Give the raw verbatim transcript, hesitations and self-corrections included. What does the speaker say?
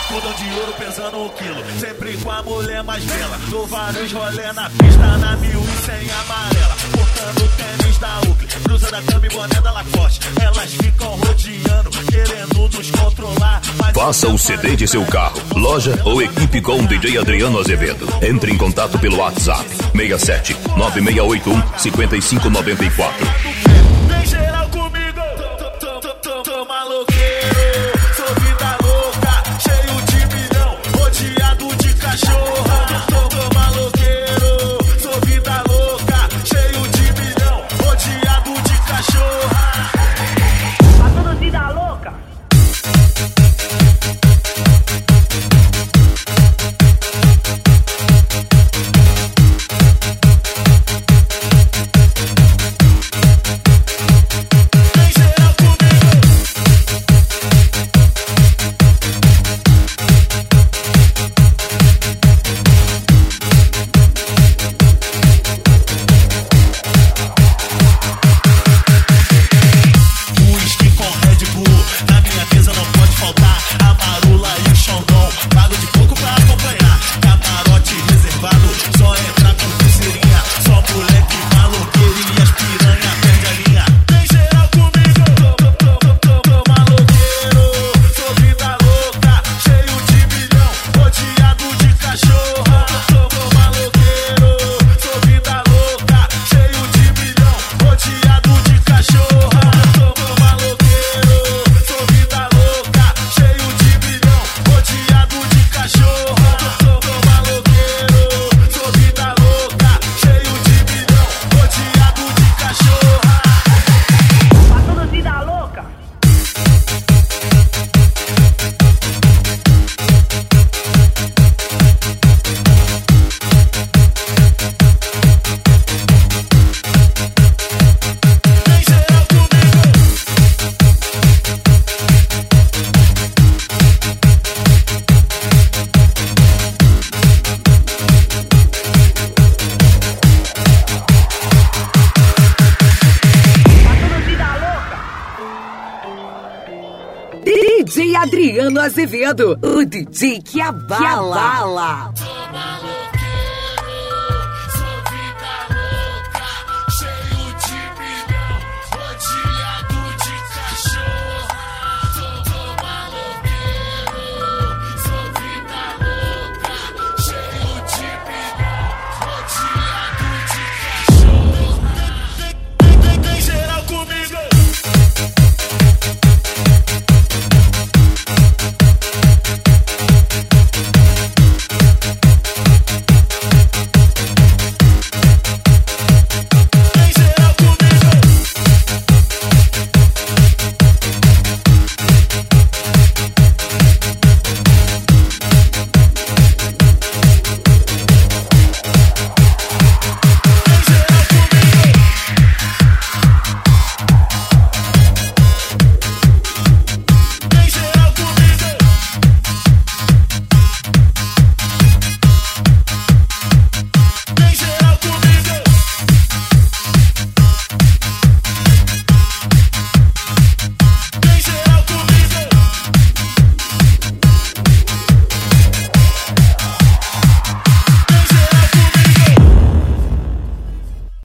cordão de ouro pesando um quilo. Sempre com a mulher mais bela. Dou vários rolê na pista, na mil e cem amarela. Portando tênis da Oakley, blusa da Cami, boné da Lacoste. Elas ficam rodeando, querendo nos controlar. Faça o C D de seu carro, loja ou equipe com o D J Adriano Azevedo. Entre em contato pelo WhatsApp seis sete nove seis oito um cinco cinco nove quatro. Vem geral comigo, tô, tô, tô, tô maloqueiro. Sou vida louca, cheio de milhão, rodeado de cachorra. Tô, tô maloqueiro, sou vida louca, cheio de milhão, rodeado de cachorra. Tá tudo vida louca. D J Adriano Azevedo, o D J que abala. Que abala.